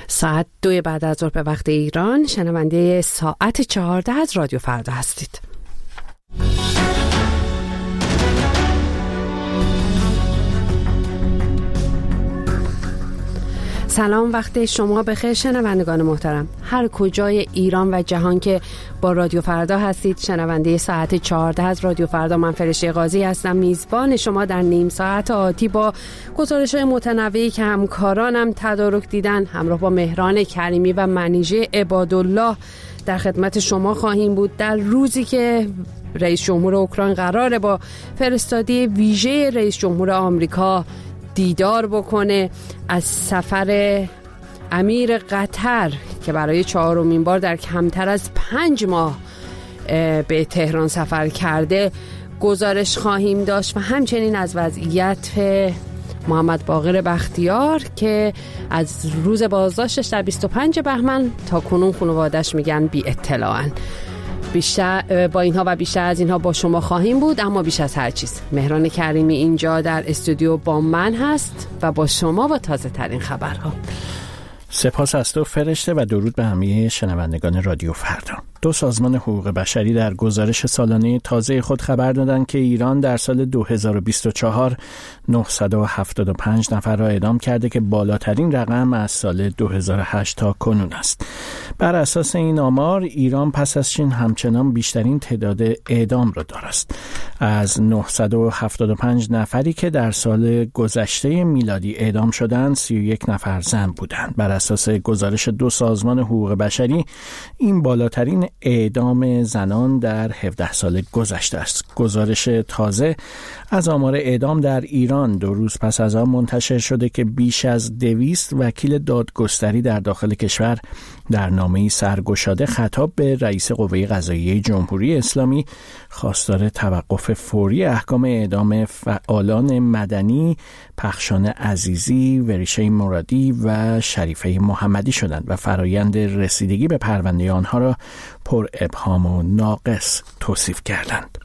ساعت 2 بعد از ظهر به وقت ایران، شنونده ساعت 14 از رادیو فردا هستید. سلام، وقت شما بخیر شنوندگان محترم. هر کجای ایران و جهان که با رادیو فردا هستید، شنونده ساعت 14 از رادیو فردا، من فرشته قاضی هستم، میزبان شما در نیم ساعت آتی با گزارش‌های متنوعی که همکارانم تدارک دیدن، همراه با مهران کریمی و منیژه عبادالله در خدمت شما خواهیم بود در روزی که رئیس جمهور اوکراین قراره با فرستادی ویژه رئیس جمهور آمریکا دیدار بکنه. از سفر امیر قطر که برای 4مین بار در کمتر از 5 ماه به تهران سفر کرده گزارش خواهیم داشت و همچنین از وضعیت محمد باقر بختیار که از روز بازداشتش در 25 بهمن تا کنون خانواده‌اش میگن بی اطلاعن. بیشتر با اینها و بیشتر از اینها با شما خواهیم بود، اما بیش از هر چیز مهران کریمی اینجا در استودیو با من هست و با شما با تازه ترین خبرها. سپاس از تو فرشته و درود به همه شنوندگان رادیو فردا. 2 سازمان حقوق بشری در گزارش سالانه تازه خود خبر دادند که ایران در سال 2024 975 نفر را اعدام کرده که بالاترین رقم از سال 2008 تا کنون است. بر اساس این آمار ایران پس از چین همچنان بیشترین تعداد اعدام را دارد. از 975 نفری که در سال گذشته میلادی اعدام شدند 31 نفر زن بودند. بر اساس گزارش 2 سازمان حقوق بشری این بالاترین اعدام زنان در 17 سال گذشته است. گزارش تازه از آمار اعدام در ایران 2 روز پس از آن منتشر شده که بیش از 200 وکیل دادگستری در داخل کشور در نامه‌ای سرگشاده خطاب به رئیس قوه قضاییه جمهوری اسلامی خواستار توقف فوری احکام اعدام فعالان مدنی پخشان عزیزی، وریشه مرادی و شریفه محمدی شدند و فرایند رسیدگی به پرونده آنها را پر ابهام و ناقص توصیف کردند.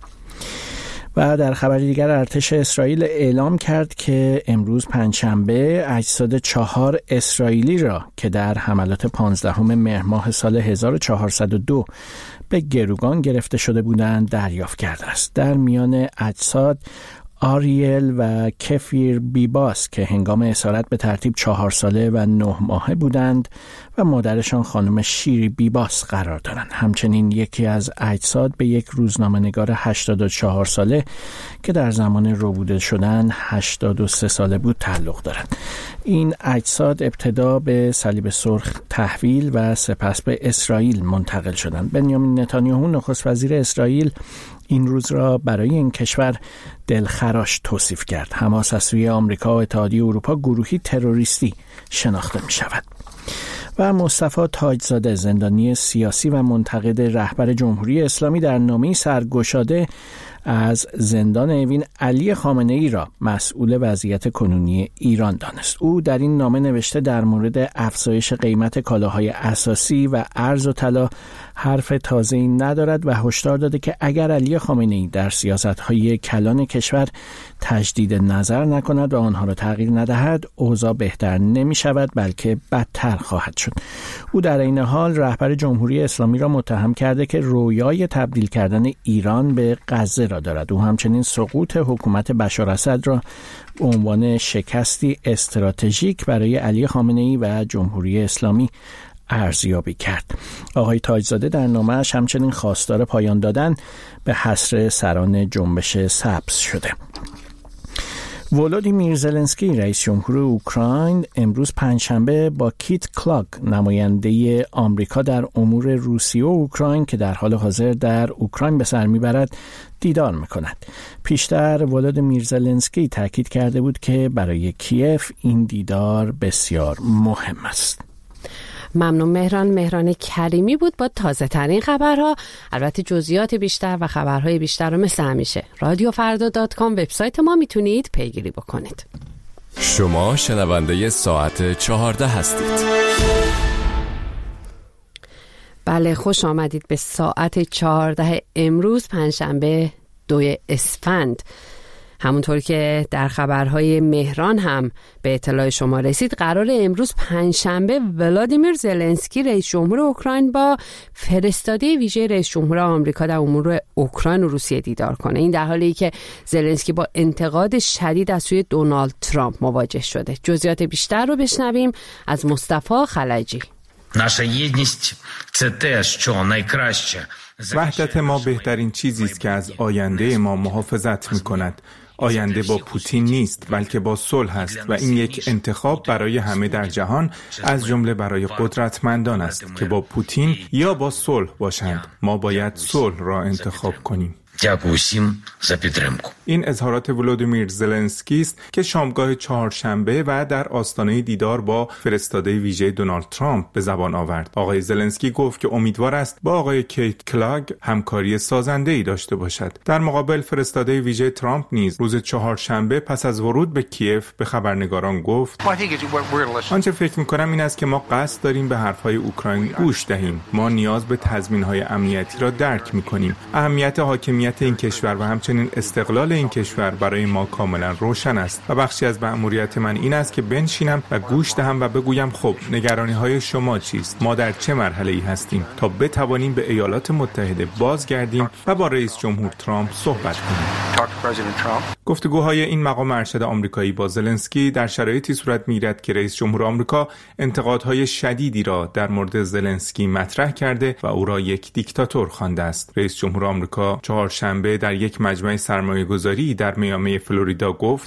و در خبر دیگر ارتش اسرائیل اعلام کرد که امروز پنجشنبه اجساد 4 اسرائیلی را که در حملات 15 مهر ماه سال 1402 به گروگان گرفته شده بودند دریافت کرده است. در میان اجساد آریل و کفیر بیباس که هنگام اسارت به ترتیب 4 ساله و 9 ماهه بودند و مادرشان خانم شیری بیباس قرار دارند. همچنین یکی از اجساد به یک روزنامه‌نگار 84 ساله که در زمان ربوده شدن 83 ساله بود تعلق دارد. این اجساد ابتدا به صلیب سرخ تحویل و سپس به اسرائیل منتقل شدند. بنیامین نتانیاهو نخست وزیر اسرائیل این روز را برای این کشور دلخراش توصیف کرد. حماس از سوی آمریکا و اتحادیه اروپا گروهی تروریستی شناخته می شود. و مصطفی تاجزاده زندانی سیاسی و منتقد رهبر جمهوری اسلامی در نامه‌ای سرگشاده از زندان اوین علی خامنه‌ای را مسئول وضعیت کنونی ایران دانست. او در این نامه نوشته در مورد افزایش قیمت کالاهای اساسی و ارز و طلا حرف تازه‌ای ندارد و هشدار داده که اگر علی خامنه‌ای در سیاست‌های کلان کشور تجدید نظر نکند و آنها را تغییر ندهد، اوضاع بهتر نمی‌شود بلکه بدتر خواهد شد. او در این حال رهبر جمهوری اسلامی را متهم کرده که رویای تبدیل کردن ایران به غزه را دارد. او همچنین سقوط حکومت بشار اسد را به عنوان شکستی استراتژیک برای علی خامنه‌ای و جمهوری اسلامی ارزیابی کرد. آقای تاجزاده در نامه‌اش همچنین خواستار پایان دادن به حصر سران جنبش سبز شده. ولودیمیر زلنسکی رئیس جمهور اوکراین امروز پنجشنبه با کیت کلاک نماینده آمریکا در امور روسیه و اوکراین که در حال حاضر در اوکراین به سر میبرد دیدار میکند. پیشتر ولودیمیر زلنسکی تاکید کرده بود که برای کیف این دیدار بسیار مهم است. ممنون مهران کریمی بود با تازه ترین خبرها. البته جزئیات بیشتر و خبرهای بیشتر رو مثل همیشه radiofarda.com وبسایت ما میتونید پیگیری بکنید. شما شنونده ساعت 14 هستید. بله، خوش آمدید به ساعت 14 امروز پنجشنبه 2 اسفند. همونطور که در خبرهای مهران هم به اطلاع شما رسید، قرار امروز پنجشنبه ولادیمیر زلنسکی رئیس جمهور اوکراین با فرستاده ویژه رئیس جمهور آمریکا در امور اوکراین و روسیه دیدار کنه. این در حالی که زلنسکی با انتقاد شدید از سوی دونالد ترامپ مواجه شده. جزئیات بیشتر رو بشنویم از مصطفی خلجی. وحدت ما بهترین چیزی است که از آینده ما محافظت می‌کند. آینده با پوتین نیست بلکه با صلح است و این یک انتخاب برای همه در جهان از جمله برای قدرتمندان است که با پوتین یا با صلح باشند. ما باید صلح را انتخاب کنیم. این اظهارات ولودیمیر زلنسکی است که شامگاه چهارشنبه و در آستانه دیدار با فرستاده ویژه دونالد ترامپ به زبان آورد. آقای زلنسکی گفت که امیدوار است با آقای کیت کلاگ همکاری سازنده‌ای داشته باشد. در مقابل فرستاده ویژه ترامپ نیز روز چهارشنبه پس از ورود به کیف به خبرنگاران گفت: آنچه فکر می‌کنم این است که ما قصد داریم به حرف‌های اوکراین گوش دهیم. ما نیاز به تضمین‌های امنیتی را درک می‌کنیم. اهمیت حاکمیت این کشور و همچنین استقلال این کشور برای ما کاملا روشن است و بخشی از مأموریت من این است که بنشینم و گوش دهم و بگویم خب نگرانی‌های شما چیست؟ ما در چه مرحله‌ای هستیم تا بتوانیم به ایالات متحده بازگردیم و با رئیس جمهور ترامپ صحبت کنیم. گفتگوهای این مقام ارشد آمریکایی با زلنسکی در شرایطی صورت می‌گیرد که رئیس جمهور آمریکا انتقادهای شدیدی را در مورد زلنسکی مطرح کرده و او را یک دیکتاتور خوانده است. رئیس جمهور آمریکا چهارشنبه در یک مجمع سرمایه‌گذاری در میامی فلوریدا گفت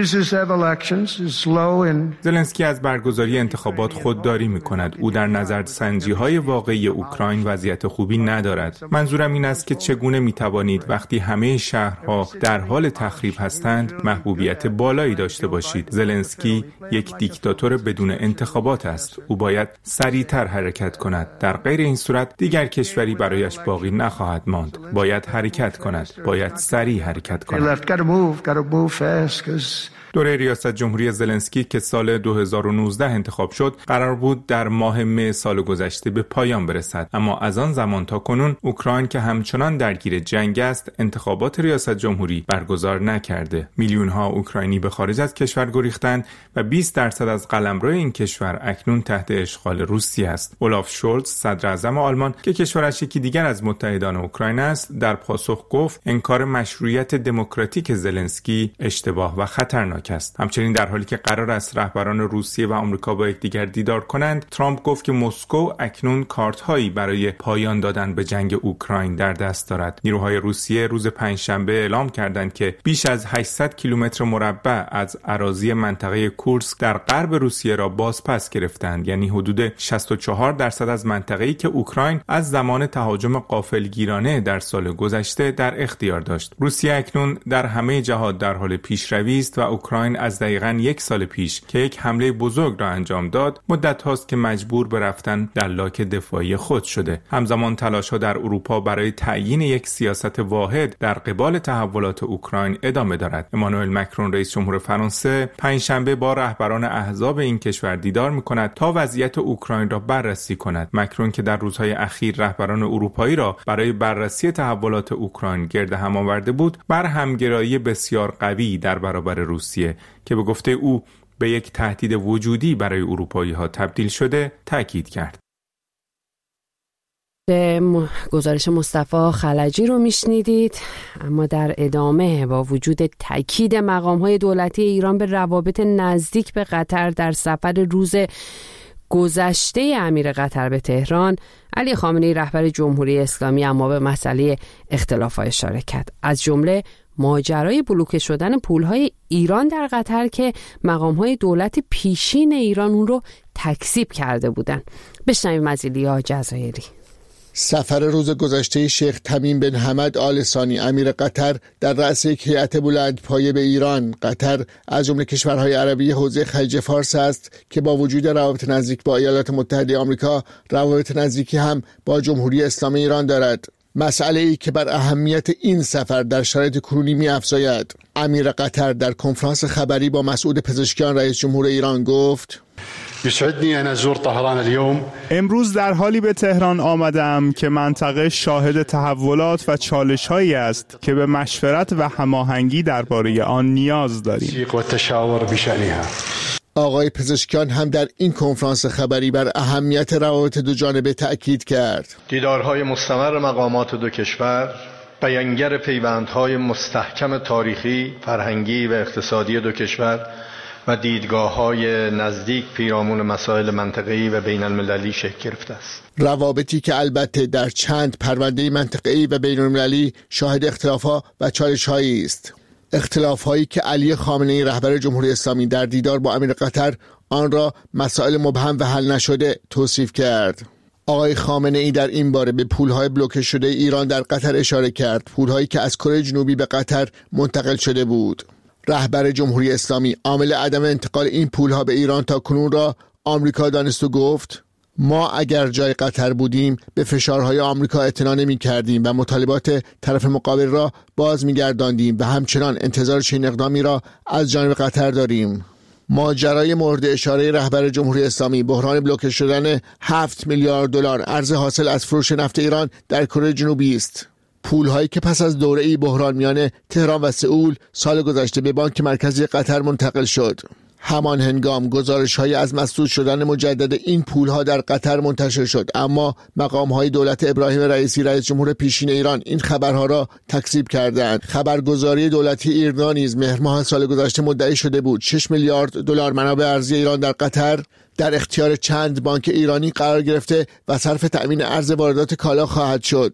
زلنسکی از برگزاری انتخابات خودداری می‌کند. او در نظرسنجی‌های واقعی اوکراین وضعیت خوبی ندارد. منظورم این است که چگونه می‌توانید وقتی همه شهرها در حال تخریب هستند محبوبیت بالایی داشته باشید. زلنسکی یک دیکتاتور بدون انتخابات است. او باید سریعتر حرکت کند. در غیر این صورت دیگر کشوری برایش باقی نخواهد ماند. باید حرکت کند. باید سریع حرکت کند. دوره ریاست جمهوری زلنسکی که سال 2019 انتخاب شد قرار بود در ماه می سال گذشته به پایان برسد، اما از آن زمان تا کنون اوکراین که همچنان درگیر جنگ است انتخابات ریاست جمهوری برگزار نکرده. میلیون ها اوکراینی به خارج از کشور گریختند و 20% از قلمرو این کشور اکنون تحت اشغال روسیه است. اولاف شولز صدر اعظم آلمان که کشورش یکی دیگر از متحدان اوکراین است در پاسخ گفت انکار مشروعیت دموکراتیک زلنسکی اشتباه و خطرناک است. همچنین در حالی که قرار است رهبران روسیه و آمریکا با یکدیگر دیدار کنند، ترامپ گفت که مسکو اکنون کارت‌هایی برای پایان دادن به جنگ اوکراین در دست دارد. نیروهای روسیه روز پنجشنبه اعلام کردند که بیش از 800 کیلومتر مربع از اراضی منطقه کورسک در غرب روسیه را بازپس گرفتند، یعنی حدود 64% از منطقه‌ای که اوکراین از زمان تهاجم غافلگیرانه در سال گذشته در اختیار داشت. روسیه اکنون در همه جهات در حال پیشروی است و اوکراین از دقیقاً یک سال پیش که یک حمله بزرگ را انجام داد مدت هاست که مجبور به رفتن در لاک دفاعی خود شده. همزمان تلاش‌ها در اروپا برای تعیین یک سیاست واحد در قبال تحولات اوکراین ادامه دارد. امانوئل مکرون رئیس جمهور فرانسه پنجشنبه با رهبران احزاب این کشور دیدار می‌کند تا وضعیت اوکراین را بررسی کند. مکرون که در روزهای اخیر رهبران اروپایی را برای بررسی تحولات اوکراین گرد هم آورده بود، بر همگرایی بسیار قوی در برابر روسیه که به گفته او به یک تهدید وجودی برای اروپایی‌ها تبدیل شده تاکید کرد. گزارش مصطفی خلجی رو میشنیدید. اما در ادامه با وجود تاکید مقام‌های دولتی ایران به روابط نزدیک به قطر در سفر روز گذشته امیر قطر به تهران، علی خامنه‌ای رهبر جمهوری اسلامی اما به مسئله اختلافات اشاره کرد، از جمله ماجرای بلوکه شدن پولهای ایران در قطر که مقام‌های دولت پیشین ایران اون رو تکذیب کرده بودن. بشنویم از ایلیا جزایری. سفر روز گذشته شیخ تمیم بن حمد آل ثانی امیر قطر در رأس یک هیئت بلندپایه به ایران. قطر از جمله کشورهای عربی حوزه خلیج فارس است که با وجود روابط نزدیک با ایالات متحده آمریکا روابط نزدیکی هم با جمهوری اسلامی ایران دارد. مسئله ای که بر اهمیت این سفر در شرایط کنونی می‌افزاید. امیر قطر در کنفرانس خبری با مسعود پزشکیان رئیس جمهور ایران گفت امروز در حالی به تهران آمدم که منطقه شاهد تحولات و چالش‌هایی است که به مشورت و هماهنگی درباره آن نیاز داریم. آقای پزشکیان هم در این کنفرانس خبری بر اهمیت روابط دو جانبه تأکید کرد. دیدارهای مستمر مقامات دو کشور بیانگر پیوندهای مستحکم تاریخی، فرهنگی و اقتصادی دو کشور و دیدگاه‌های نزدیک پیرامون مسائل منطقه‌ای و بین‌المللی شکل گرفته است. روابطی که البته در چند پرونده منطقه‌ای و بین‌المللی شاهد اختلاف‌ها و چالش‌هایی است. اختلاف‌هایی که علی خامنه‌ای رهبر جمهوری اسلامی در دیدار با امیر قطر آن را مسائل مبهم و حل نشده توصیف کرد. آقای خامنه‌ای در این باره به پول‌های بلوکه شده ایران در قطر اشاره کرد، پول‌هایی که از کره جنوبی به قطر منتقل شده بود. رهبر جمهوری اسلامی عامل عدم انتقال این پول‌ها به ایران تا کنون را آمریکا دانست و گفت ما اگر جای قطر بودیم به فشارهای آمریکا اعتنا نمی‌کردیم و مطالبات طرف مقابل را باز می‌گرداندیم و همچنان انتظار چنین اقدامی را از جانب قطر داریم. ماجرای مورد اشاره رهبر جمهوری اسلامی بحران بلوکه شدن 7 میلیارد دلار ارز حاصل از فروش نفت ایران در کره جنوبی است. پول‌هایی که پس از دوره‌ای بحران میان تهران و سئول سال گذشته به بانک مرکزی قطر منتقل شد. همان هنگام گزارش‌هایی از مسدود شدن مجدد این پول‌ها در قطر منتشر شد، اما مقام‌های دولت ابراهیم رئیسی رئیس جمهور پیشین ایران این خبرها را تکذیب کردند. خبرگزاری دولتی ایرنا نیز مهر ماه سال گذشته مدعی شده بود 6 میلیارد دلار منابع ارزی ایران در قطر در اختیار چند بانک ایرانی قرار گرفته و صرف تأمین ارز واردات کالا خواهد شد.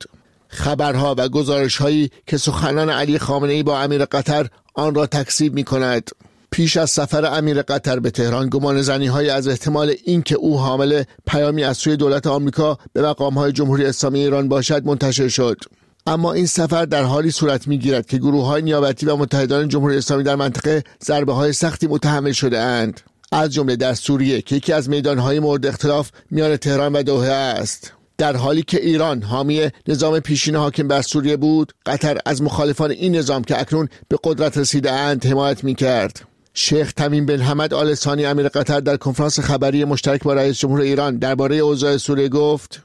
خبرها و گزارش‌هایی که سخنان علی خامنه‌ای با امیر قطر آن را تکذیب می‌کند. پیش از سفر امیر قطر به تهران گمانه‌زنی‌های از احتمال اینکه او حامل پیامی از سوی دولت آمریکا به مقام‌های جمهوری اسلامی ایران باشد منتشر شد. اما این سفر در حالی صورت می‌گیرد که گروه‌های نیابتی و متحدان جمهوری اسلامی در منطقه ضربه‌های سختی متحمل شده‌اند، از جمله در سوریه که یکی از میدان‌های مورد اختلاف میان تهران و دوحه است. در حالی که ایران حامی نظام پیشین حاکم بر سوریه بود، قطر از مخالفان این نظام که اکنون به قدرت رسیده‌اند حمایت می‌کرد. شیخ تمیم بن حمد آل ثانی امیر قطر در کنفرانس خبری مشترک با رئیس جمهور ایران درباره اوضاع سوریه گفت: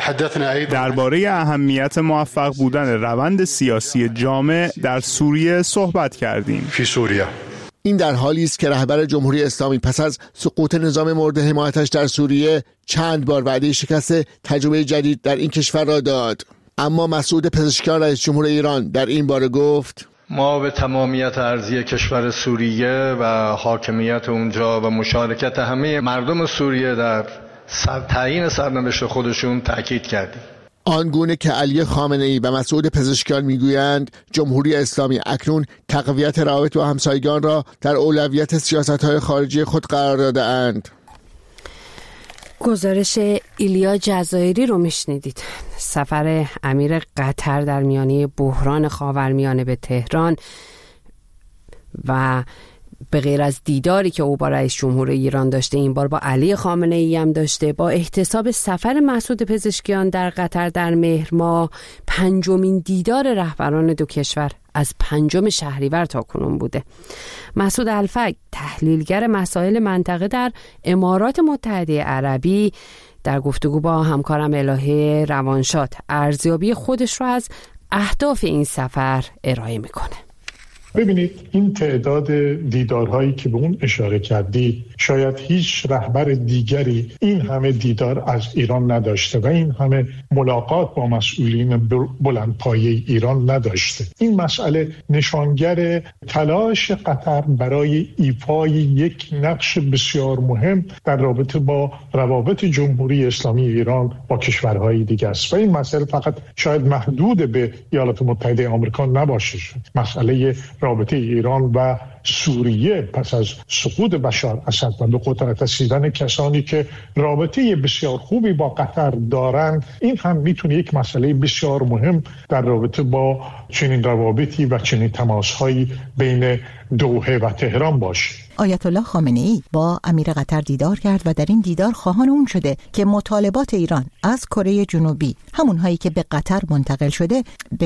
درباره اهمیت موفق بودن روند سیاسی جامع در سوریه صحبت کردیم. این در حالی است که رهبر جمهوری اسلامی پس از سقوط نظام مورد حمایتش در سوریه چند بار وعده شکست تجربه جدید در این کشور را داد. اما مسعود پزشکیان رئیس جمهور ایران در این باره گفت: ما به تمامیت ارضی کشور سوریه و حاکمیت اونجا و مشارکت همه مردم سوریه در تعیین سرنوشت خودشون تأکید کردیم. آنگونه که علی خامنه‌ای و مسعود پزشکیان میگویند جمهوری اسلامی اکنون تقویت روابط با همسایگان را در اولویت سیاست‌های خارجی خود قرار داده اند. گزارش ایلیا جزایری رو میشنیدید. سفر امیر قطر در میانه بحران خاورمیانه به تهران و به غیر از دیداری که او با رئیس جمهور ایران داشته، این بار با علی خامنه‌ای هم داشته، با احتساب سفر مسعود پزشکیان در قطر در مهر ماه 5مین دیدار رهبران دو کشور از 5 شهریور تا کنون بوده. مسعود الفک، تحلیلگر مسائل منطقه در امارات متحده عربی، در گفتگو با همکارم الهه روانشاد ارزیابی خودش رو از اهداف این سفر ارائه میکنه. ببینید، این تعداد دیدارهایی که به اون اشاره کردید، شاید هیچ رهبر دیگری این همه دیدار از ایران نداشته و این همه ملاقات با مسئولین بلندپایه ایران نداشته. این مسئله نشانگر تلاش قطر برای ایفای یک نقش بسیار مهم در رابطه با روابط جمهوری اسلامی ایران با کشورهای دیگه است و این مسئله فقط شاید محدود به ایالات متحده آمریکا نباشه. مسئله رابطه ایران و سوریه پس از سقوط بشار اسد و به قدرت رسیدن کسانی که رابطه بسیار خوبی با قطر دارند، این هم میتونه یک مسئله بسیار مهم در رابطه با چنین روابطی و چنین تماسهایی بین دوحه و تهران باشه. آیت الله خامنه‌ای با امیر قطر دیدار کرد و در این دیدار خواهان اون شده که مطالبات ایران از کره جنوبی، همونهایی که به قطر منتقل شده، به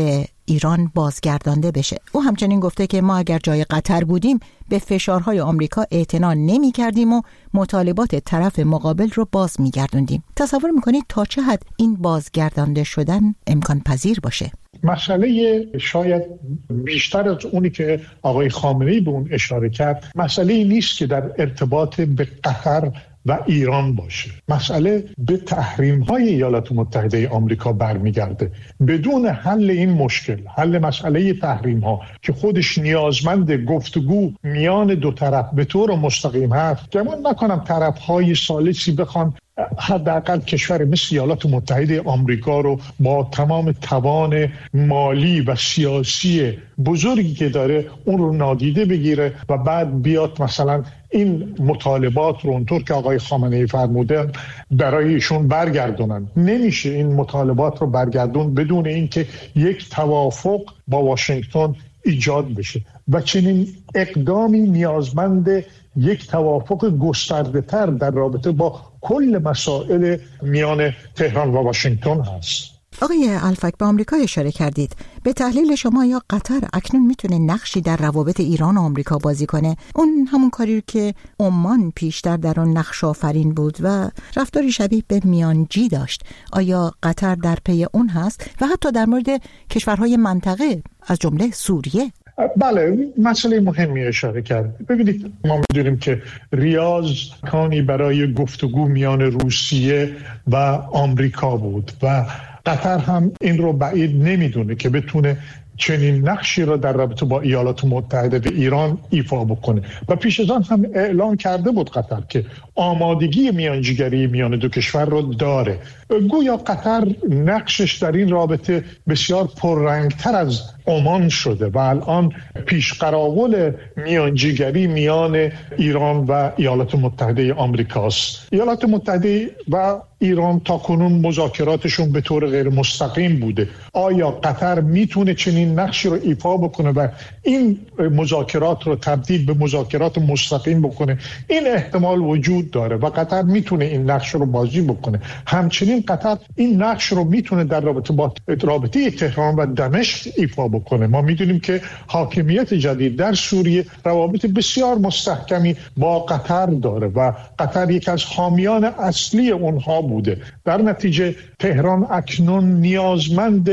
ایران بازگردانده بشه. او همچنین گفته که ما اگر جای قطر بودیم به فشارهای آمریکا اعتنا نمی کردیم و مطالبات طرف مقابل رو باز می گردوندیم. تصور میکنید تا چه حد این بازگردانده شدن امکان پذیر باشه؟ مسئله شاید بیشتر از اونی که آقای خامنه‌ای به اون اشاره کرد، مسئله نیست که در ارتباط به قطر و ایران باشه. مسئله به تحریم‌های ایالات متحده آمریکا برمیگرده. بدون حل این مشکل، حل مسئله تحریم‌ها که خودش نیازمند گفتگو میان دو طرف به طور مستقیم هست، گمان نکنم طرف‌های ثالثی بخوان حداقل کشور مثل ایالات متحده آمریکا رو با تمام توان مالی و سیاسی بزرگی که داره اون رو نادیده بگیره و بعد بیاد مثلا این مطالبات رو اونطور که آقای خامنه‌ای فرمودن برای ایشون برگردونن. نمیشه این مطالبات رو برگردون بدون اینکه یک توافق با واشنگتن ایجاد بشه و چنین اقدامی نیازمند یک توافق گسترده‌تر در رابطه با کل مسائل میان تهران و واشنگتن هست. آقای الفک، به آمریکا اشاره کردید. به تحلیل شما یا قطر اکنون میتونه نقشی در روابط ایران و آمریکا بازی کنه؟ اون همون کاری که عمان پیشتر در اون نقش آفرین بود و رفتاری شبیه به میانجی داشت. آیا قطر در پی اون هست و حتی در مورد کشورهای منطقه از جمله سوریه؟ بله، مسئله مهمی اشاره کرد. ببینید، ما می‌دونیم که ریاض کانی برای گفتگو میان روسیه و آمریکا بود و قطر هم این رو بعید نمیدونه که بتونه چنین نقشی را در رابطه با ایالات متحده به ایران ایفا بکنه و پیش از آن هم اعلام کرده بود قطر که آمادگی میانجیگری میان دو کشور رو داره. گویا قطر نقشش در این رابطه بسیار پررنگتر از عمان شده و الان پیشقراول میانجیگری میان ایران و ایالات متحده آمریکاست. ایالات متحده و ایران تاکنون مذاکراتشون به طور غیر مستقیم بوده. آیا قطر میتونه چنین نقشی رو ایفا بکنه و این مذاکرات رو تبدیل به مذاکرات مستقیم بکنه؟ این احتمال وجود داره و قطر میتونه این نقش رو بازی بکنه. همچنین قطر این نقش رو میتونه در رابطه تهران و دمشق ایفا بکنه. ما میدونیم که حاکمیت جدید در سوریه روابط بسیار مستحکمی با قطر داره و قطر یک از حامیان اصلی اونها بوده. در نتیجه تهران اکنون نیازمند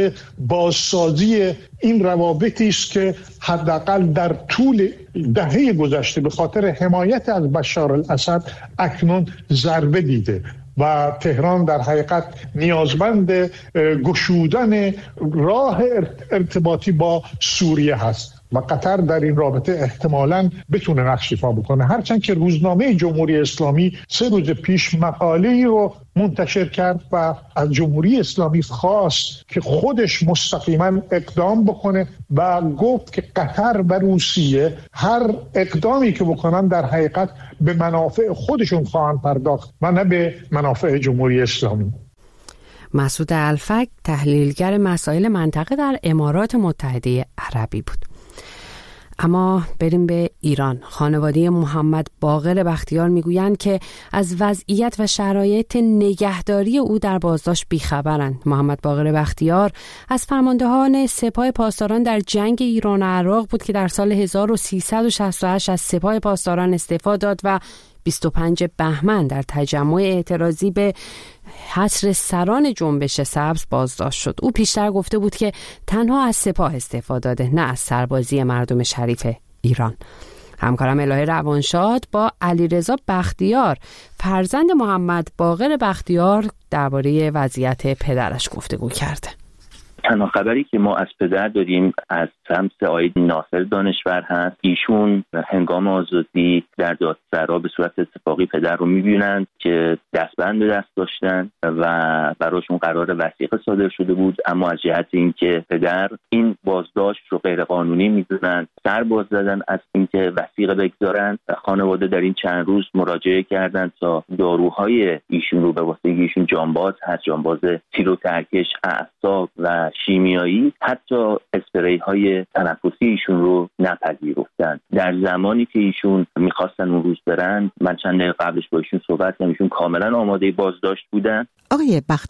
بازسازی این روابطی است که حداقل در طول دهه گذشته به خاطر حمایت از بشار الاسد اکنون ضربه دیده و تهران در حقیقت نیازمند گشودن راه ارتباطی با سوریه هست و قطر در این رابطه احتمالاً بتونه نقش ایفا بکنه. هرچند که روزنامه جمهوری اسلامی 3 روز پیش مقاله‌ای رو منتشر کرد و از جمهوری اسلامی خواست که خودش مستقیما اقدام بکنه و گفت که قطر و روسیه هر اقدامی که بکنن در حقیقت به منافع خودشون خواهند پرداخت و نه به منافع جمهوری اسلامی. مسعود الفک، تحلیلگر مسائل منطقه در امارات متحده عربی بود. اما بریم به ایران. خانواده محمد باقر بختیار میگویند که از وضعیت و شرایط نگهداری او در بازداشت بیخبرند. محمد باقر بختیار از فرماندهان سپاه پاسداران در جنگ ایران و عراق بود که در سال 1368 از سپاه پاسداران استعفا داد و 25 بهمن در تجمع اعتراضی به حصر سران جنبش سبز بازداشت شد. او پیشتر گفته بود که تنها از سپاه استعفا داده، نه از سربازی مردم شریف ایران. همکارم الهه روانشاد با علیرضا بختیار فرزند محمد باقر بختیار درباره وضعیت پدرش گفتگو کرده. تنها خبری که ما از پدر داریم از سمت آقای ناصر دانشور هست. ایشون هنگام آزادی در دادسرا به صورت اتفاقی پدر رو می‌بینند که دستبند به دست داشتن و براشون قرار وثیقه صادر شده بود، اما از جهت اینکه پدر این بازداشت رو غیر قانونی می‌دونن، سر باز زدن از اینکه وثیقه بگذارن. خانواده در این چند روز مراجعه کردند تا داروهای ایشون رو به واسطه ایشون جانباز هست، جانباز تیروترکش اعصاب و شیمیایی، حتی اسپری های تنفسی ایشون رو نپذیرفتن. در زمانی که ایشون میخواستن اون روز برن، من چند دقیقه قبلش با ایشون صحبت کردم، ایشون کاملا آماده بازداشت بودن. آقای بختیار،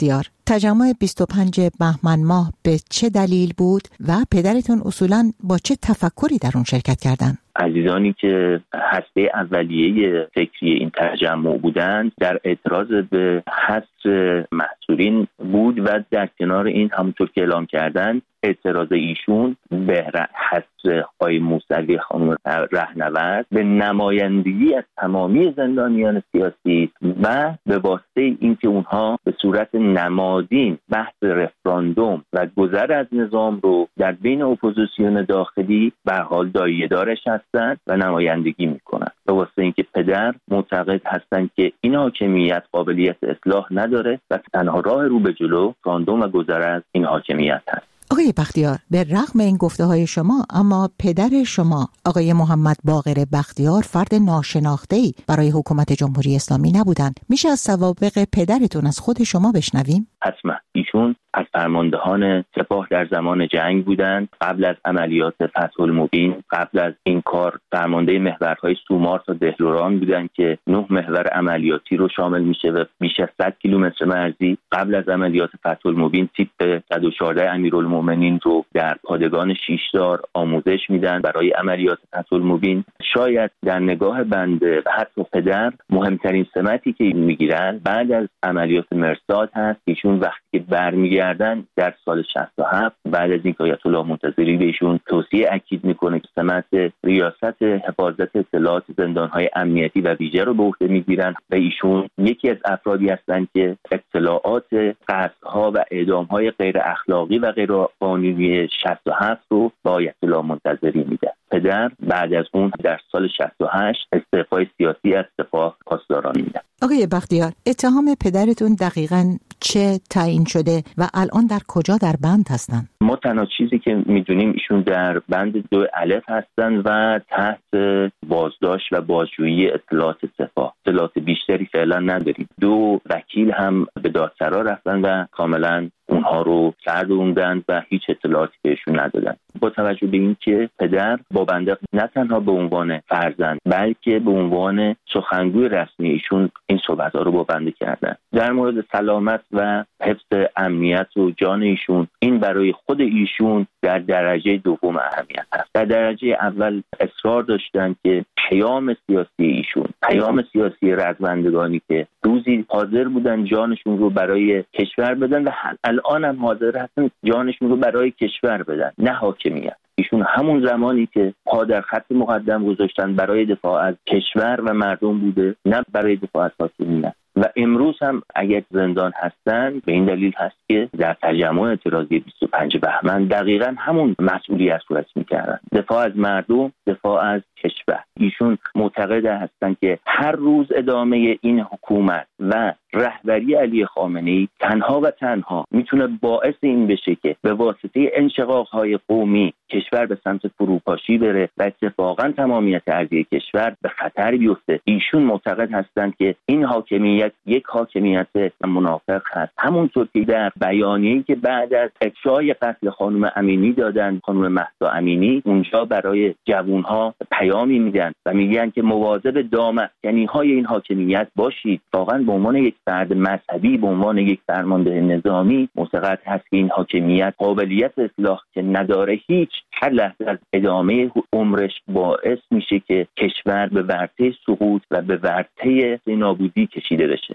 تجمع 25 بهمن ماه به چه دلیل بود و پدرتون اصولاً با چه تفکری در اون شرکت کردن؟ عزیزانی که هسته اولیه فکری این تجمع بودند در اعتراض به حصر محصورین بود و در کنار این همونطور که اعلام کردن اعتراض ایشون به حصر آقای موسوی خانم رهنورد به نمایندگی از تمامی زندانیان سیاسی و به واسطه اینکه اونها به صورت نمادین بحث رفراندوم و گذر از نظام رو در بین اپوزیسیون داخلی به حال دایه‌دارش هستند و نمایندگی میکنند. به واسطه اینکه پدر معتقد هستند که این حاکمیت قابلیت اصلاح نداره و تنها راه رو به جلو رفراندوم و گذر از این حاکمیت هست. آقای بختیار، به رغم این گفته‌های شما اما پدر شما آقای محمد باقر بختیار فرد ناشناخته‌ای برای حکومت جمهوری اسلامی نبودند. میشه از سوابق پدرتون از خود شما بشنویم؟ حتما. ایشون از فرماندهان سپاه در زمان جنگ بودند. قبل از عملیات فتح المبین، قبل از این کار فرمانده محورهای سومار تا دهلوران بودند که 9 محور عملیاتی رو شامل میشه و بیش از 100 کیلومتر مرزی. قبل از عملیات فتح المبین تیپ 114 امیرالمومنین رو در پادگان شیشدار آموزش میدن برای عملیات فتح المبین. شاید در نگاه بنده و حتی پدر مهمترین سمتی که میگیرن بعد از عملیات مرصاد هست. ایشون وقتی که برمیگردن در سال 67 بعد از اینکه آیت الله منتظری بهشون توصیه اکید میکنه که سمت ریاست حفاظت اطلاعات زندانهای امنیتی و ویژه رو به عهده میگیرن و ایشون یکی از افرادی هستند که اطلاعات قتل‌ها و اعدام‌های غیر اخلاقی و غیر قانونی 67 رو به آیت الله منتظری میده. پدر بعد از اون در سال 68 استعفای سیاسی از سپاه پاسداران میده. آقای بختیار، اتهام پدرتون دقیقاً چه تعیین شده و الان در کجا در بند هستن؟ ما تنها چیزی که میدونیم ایشون در بند 2 الف هستن و تحت بازداشت و بازجویی اطلاعات سپاه. اطلاعات بیشتری فعلا نداریم. 2 وکیل هم به دادسرا رفتن و کاملا اونها رو سردوندن و هیچ اطلاعاتی بهشون ندادن. با توجه به اینکه پدر با بنده نه تنها به عنوان فرزند بلکه به عنوان سخنگوی رسمی ایشون این صحبت‌ها رو با بنده کردن در مورد سلامت و حفظ امنیت و جان ایشون، این برای خود ایشون در درجه دوم اهمیت هست. در درجه اول اصرار داشتن که پیام سیاسی ایشون، پیام سیاسی رزمندگانی که روزی حاضر بودن جانشون رو برای کشور بدن و الان هم حاضر هستن جانشون رو برای کشور بدن، نه حاکمیت. ایشون همون زمانی که پا در خط مقدم گذاشتن برای دفاع از کشور و مردم بوده، نه برای دفاع از حاکمیت. و امروز هم اگر زندان هستن به این دلیل هست که در تجمع اعتراضی 25 بهمن دقیقاً همون مسئولیت رو رسمی کردن، دفاع از مردم، دفاع از کشور. ایشون معتقد هستن که هر روز ادامه این حکومت و رهبری علی خامنه‌ای تنها و تنها میتونه باعث این بشه که به واسطه انشقاق‌های قومی کشور به سمت فروپاشی بره و اتفاقاً تمامیت ارضی کشور به خطر بیفته. ایشون معتقد هستند که این حاکمیت یک حاکمیت منافق هست. همونطور که در بیانیه‌ای که بعد از افشای قتل خانم امینی دادن، خانم مهسا امینی، اونجا برای جوان‌ها پیامی میدن و میگن که مواظب دامن‌کنی‌های این حاکمیت باشید. واقعاً به عنوان یک فرد مذهبی، به عنوان یک فرمانده نظامی معتقد هست که این حاکمیت قابلیت اصلاح که نداره، هیچ هر لحظه از ادامه عمرش باعث میشه که کشور به ورطه سقوط و به ورطه نابودی کشیده بشه.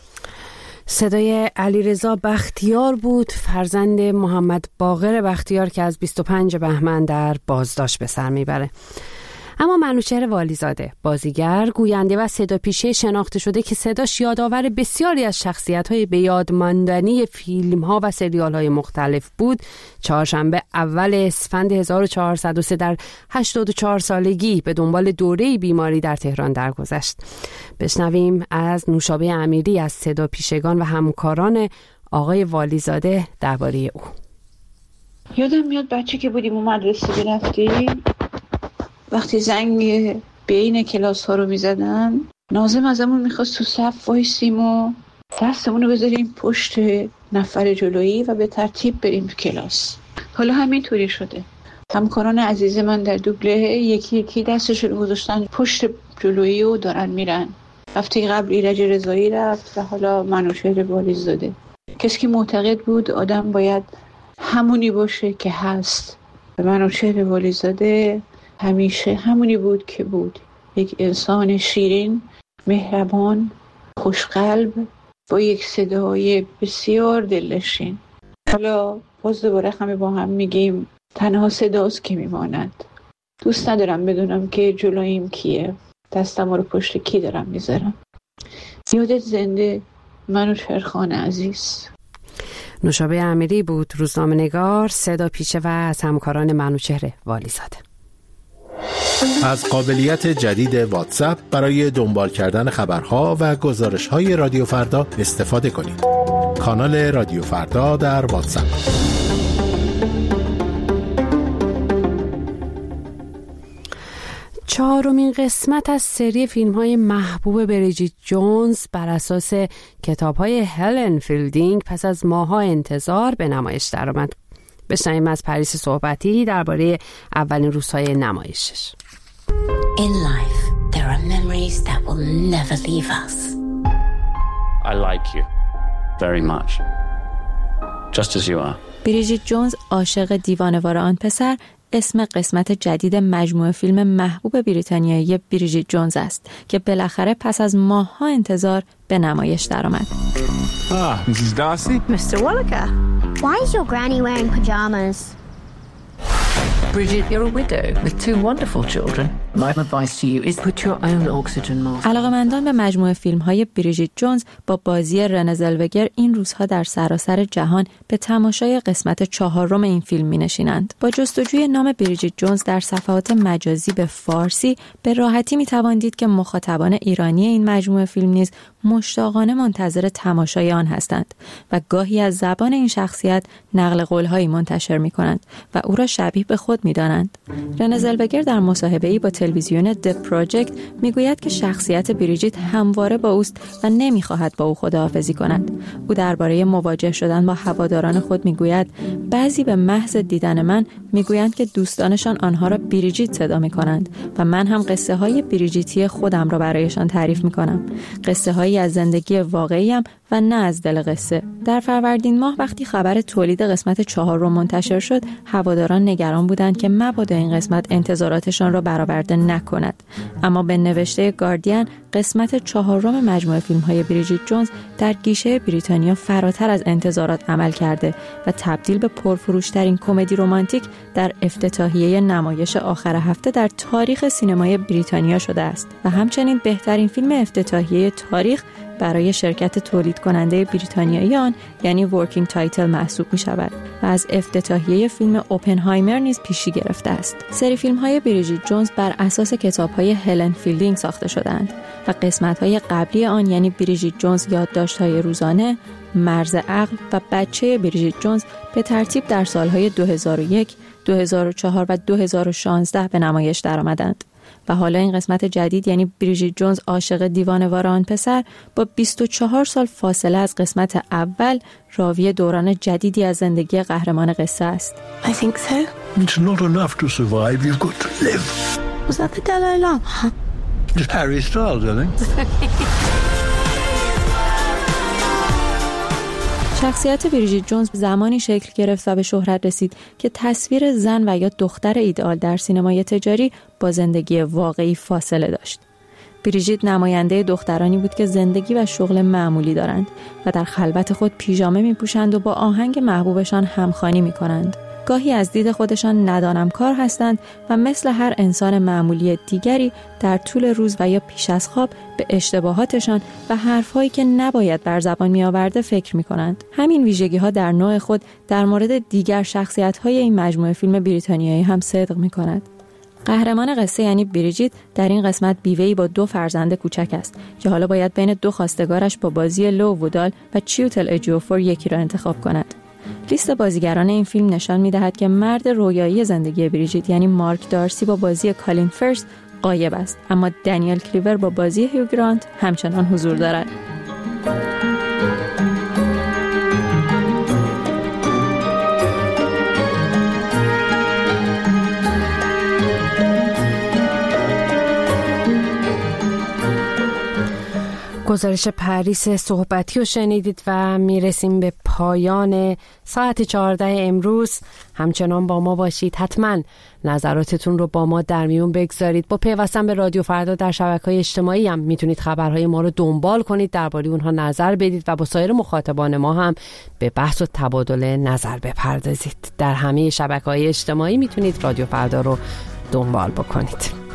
صدای علیرضا بختیار بود، فرزند محمد باقر بختیار که از 25 بهمن در بازداشت به سر میبره. اما منوچهر والیزاده، بازیگر، گوینده و صداپیشه شناخته شده که صداش یادآور بسیاری از شخصیت‌های به یاد ماندنی فیلم‌ها و سریال‌های مختلف بود، چهارشنبه اول اسفند 1403 در 84 سالگی به دنبال دوره‌ای بیماری در تهران درگذشت. بشنویم از نوشابه امیری از صداپیشگان و همکاران آقای والیزاده درباره او. یادم میاد بچه که بودیم و مدرسه می‌رفتیم، وقتی زنگ بین کلاس ها رو میزدن، ناظم ازمون میخواست تو صف وایسیم و دستمون رو بذاریم پشت نفر جلویی و به ترتیب بریم تو کلاس. حالا همینطوری شده. همکاران عزیز من در دوبله یکی یکی دستشون گذاشتن پشت جلویی و دارن میرن. هفته قبل ایرج رضایی رفت و حالا منوچهر والیزاده. کسی که معتقد بود آدم باید همونی باشه که هست. منوچهر والیزاده همیشه همونی بود که بود، یک انسان شیرین، مهربان، خوشقلب، با یک صدای بسیار دلنشین. حالا باز دوباره همه با هم میگیم تنها صداست که میماند. دوست ندارم بدونم که جلویم کیه، دستم رو پشت کی دارم میذارم. یادت زنده منوچهر خان عزیز. نوشابه امیری بود، روزنامه‌نگار، صدا پیشه و از همکاران منوچهر والیزاده. از قابلیت جدید واتساپ برای دنبال کردن خبرها و گزارش‌های رادیو فردا استفاده کنید. کانال رادیو فردا در واتساپ. چهارمین قسمت از سری فیلم‌های محبوب بریجیت جونز بر اساس کتاب‌های هلن فیلدینگ پس از ماه‌ها انتظار به نمایش درآمد. بشنویم از پریس صحبتی درباره اولین روزهای نمایشش. In life, there are memories that will never leave us. I like you very much. Just as you are. بریجیت جونز عاشق دیوانه‌وار آن پسر اسم قسمت جدید مجموعه فیلم محبوب بریتانیایی بریجیت جونز است که بالاخره پس از ماه‌ها انتظار به نمایش درآمد. Mrs. Darcy? Mr. Wallaker. Why is your granny wearing pajamas? Bridget, you're a widow with two wonderful children. My advice to you is put your own oxygen mask. علاقه‌مندان به مجموعه فیلم‌های بریجیت جونز با بازی رنه زلوگر این روزها در سراسر جهان به تماشای قسمت 4 این فیلم می‌نشینند. با جستجوی نام بریجیت جونز در صفحات مجازی به فارسی به راحتی می‌توان دید که مخاطبان ایرانی این مجموعه فیلم نیز مشتاقانه منتظر تماشای آن هستند و گاهی از زبان این شخصیت نقل قول‌هایی منتشر می‌کنند و او را شبیه به خود می‌دانند. رنه زلوگر در مصاحبه‌ای با تلویزیون د پروژکت میگوید که شخصیت بریجیت همواره با اوست و نمیخواهد با او خداحافظی کند. او درباره مواجه شدن با هواداران خود میگوید بعضی به محض دیدن من میگویند که دوستانشان آنها را بریجیت صدا میکنند و من هم قصه های بریجیتی خودم را برایشان تعریف میکنم. قصه هایی از زندگی واقعیم و نه از دل قصه. در فروردین ماه وقتی خبر تولید قسمت 4 منتشر شد، هواداران نگران بودند که مبادا این قسمت انتظاراتشان را برآورده نکند. اما به نوشته گاردین قسمت 4 مجموعه فیلم‌های بریجیت جونز در گیشه بریتانیا فراتر از انتظارات عمل کرده و تبدیل به پرفروش‌ترین کمدی رمانتیک در افتتاحیه نمایش آخر هفته در تاریخ سینمای بریتانیا شده است و همچنین بهترین فیلم افتتاحیه تاریخ برای شرکت تولید کننده بریتانیایی آن یعنی ورکینگ تایتل محسوب می شود و از افتتاحیه فیلم اوپنهایمر نیز پیشی گرفته است. سری فیلم های بریجیت جونز بر اساس کتاب های هلن فیلدینگ ساخته شدند و قسمت های قبلی آن یعنی بریجیت جونز یادداشت های روزانه، مرز عقل و بچه بریجیت جونز به ترتیب در سالهای 2001، 2004 و 2016 به نمایش درآمدند. و حالا این قسمت جدید یعنی بریجیت جونز عاشق دیوانه‌وار آن پسر با 24 سال فاصله از قسمت اول راوی دوران جدیدی از زندگی قهرمان قصه است. I think so. It's not enough to survive, you've got to live. Was that the Dalai Lama? Just Harry Styles, I think. شخصیت بریجیت جونز زمانی شکل گرفت و به شهرت رسید که تصویر زن و یا دختر ایدئال در سینمای تجاری با زندگی واقعی فاصله داشت. بریجیت نماینده دخترانی بود که زندگی و شغل معمولی دارند و در خلوت خود پیژامه می‌پوشند و با آهنگ محبوبشان همخوانی می‌کنند. گاهی از دید خودشان ندانم کار هستند و مثل هر انسان معمولی دیگری در طول روز و یا پیش از خواب به اشتباهاتشان و حرفهایی که نباید بر زبان می آورده فکر می کنند. همین ویژگی ها در نوع خود در مورد دیگر شخصیت های این مجموعه فیلم بریتانیایی هم صدق می کند. قهرمان قصه یعنی بریجیت در این قسمت بیوه‌ای با 2 فرزند کوچک است که حالا باید بین 2 خواستگارش با بازی لو وودال و چیوتل اجیوفور یکی را انتخاب کند. لیست بازیگران این فیلم نشان می‌دهد که مرد رویایی زندگی بریجیت یعنی مارک دارسی با بازی کالین فرست غایب است، اما دنیل کلیور با بازی هیو گرانت همچنان حضور دارد. گزارش پریس صحبتی رو شنیدید و میرسیم به پایان ساعت 14 امروز. همچنان با ما باشید، حتما نظراتتون رو با ما در میون بگذارید. با پیوستن به رادیو فردا در شبکه‌های اجتماعی هم میتونید خبرهای ما رو دنبال کنید، درباره اونها نظر بدید و با سایر مخاطبان ما هم به بحث و تبادل نظر بپردازید. در همه شبکه‌های اجتماعی میتونید رادیو فردا رو دنبال بکنید.